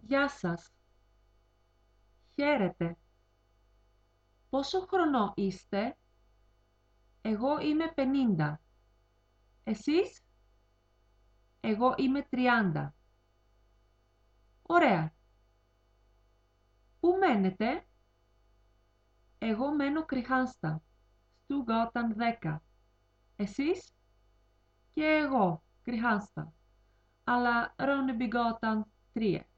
Γεια σας. Χαίρετε. Πόσο χρονών είστε? Εγώ είμαι 50. Εσείς? Εγώ είμαι 30. Ωραία. Πού μένετε? Εγώ μένω Κρυχάνστα, Στούγκοταν 10. Εσείς? Και εγώ, Κρυχάνστα, αλλά Ρόνεμπιγκόταν 3.